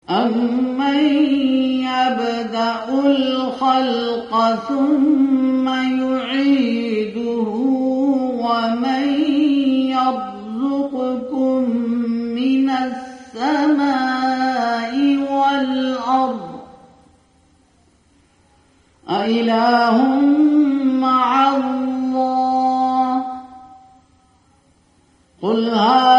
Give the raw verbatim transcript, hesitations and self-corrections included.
أَمَّن يَبْدَأُ الْخَلْقَ ثُمَّ يُعِيدُهُ وَمَن يَرْزُقُكُم مِّنَ السَّمَاءِ وَالْأَرْضِ أَإِلَٰهٌ مَّعَ اللَّهِ ۚ قُلْ هَٰذِهِ